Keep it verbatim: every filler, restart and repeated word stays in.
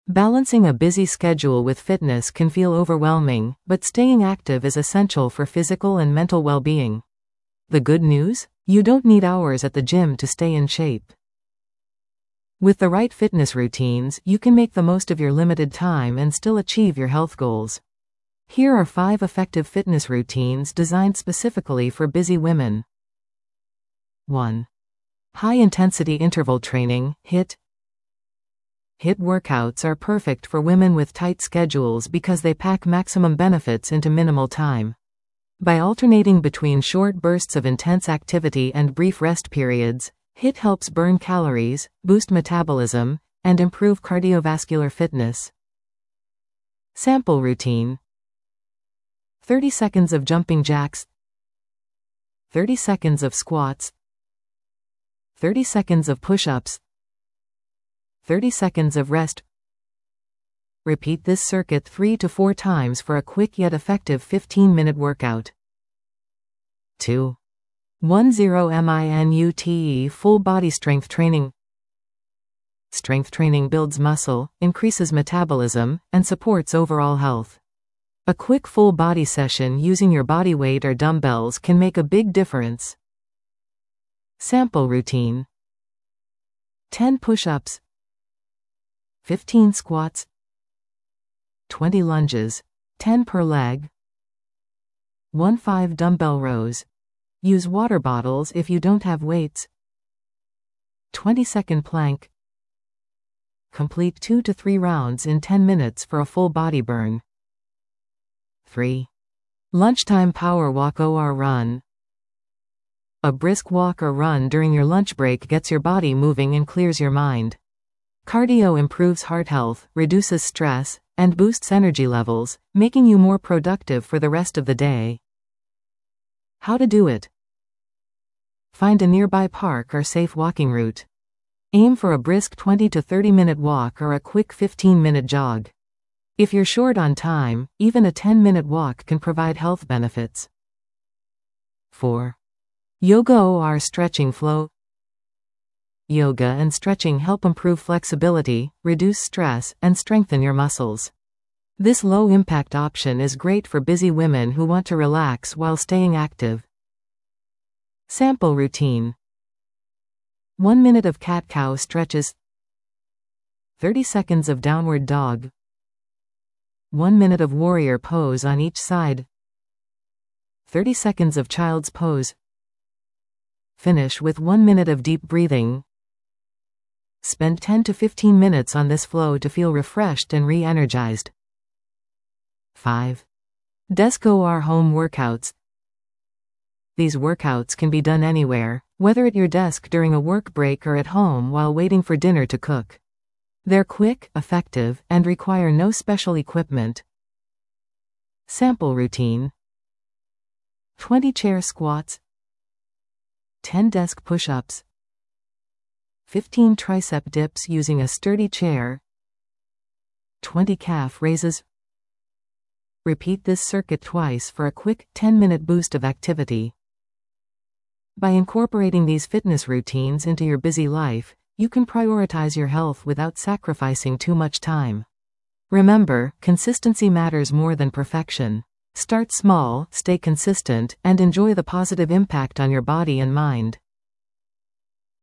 Balancing a busy schedule with fitness can feel overwhelming, but staying active is essential for physical and mental well-being. The good news? You don't need hours at the gym to stay in shape. With the right fitness routines, you can make the most of your limited time and still achieve your health goals. Here are five effective fitness routines designed specifically for busy women. one. High-intensity interval training, HIIT. HIIT workouts are perfect for women with tight schedules because they pack maximum benefits into minimal time. By alternating between short bursts of intense activity and brief rest periods, HIIT helps burn calories, boost metabolism, and improve cardiovascular fitness. Sample routine: thirty seconds of jumping jacks, thirty seconds of squats, thirty seconds of push-ups, thirty seconds of rest. Repeat this circuit three to four times for a quick yet effective fifteen minute workout. two. ten minute full body strength training. Strength training builds muscle, increases metabolism, and supports overall health. A quick full body session using your body weight or dumbbells can make a big difference. Sample routine: ten push-ups, fifteen squats, twenty lunges, ten per leg, one five dumbbell rows. Use water bottles if you don't have weights. twenty second plank. Complete two to three rounds in ten minutes for a full body burn. three. Lunchtime power walk or run. A brisk walk or run during your lunch break gets your body moving and clears your mind. Cardio improves heart health, reduces stress, and boosts energy levels, making you more productive for the rest of the day. How to do it? Find a nearby park or safe walking route. Aim for a brisk twenty to thirty minute walk or a quick fifteen minute jog. If you're short on time, even a ten minute walk can provide health benefits. four. Yoga or stretching flow. Yoga and stretching help improve flexibility, reduce stress, and strengthen your muscles. This low-impact option is great for busy women who want to relax while staying active. Sample routine: one minute of cat-cow stretches, thirty seconds of downward dog, one minute of warrior pose on each side, thirty seconds of child's pose. Finish with one minute of deep breathing. Spend ten to fifteen minutes on this flow to feel refreshed and re-energized. five. Desk or home workouts. These workouts can be done anywhere, whether at your desk during a work break or at home while waiting for dinner to cook. They're quick, effective, and require no special equipment. Sample routine: twenty chair squats, ten desk push-ups, fifteen tricep dips using a sturdy chair, twenty calf raises. Repeat this circuit twice for a quick, ten minute boost of activity. By incorporating these fitness routines into your busy life, you can prioritize your health without sacrificing too much time. Remember, consistency matters more than perfection. Start small, stay consistent, and enjoy the positive impact on your body and mind.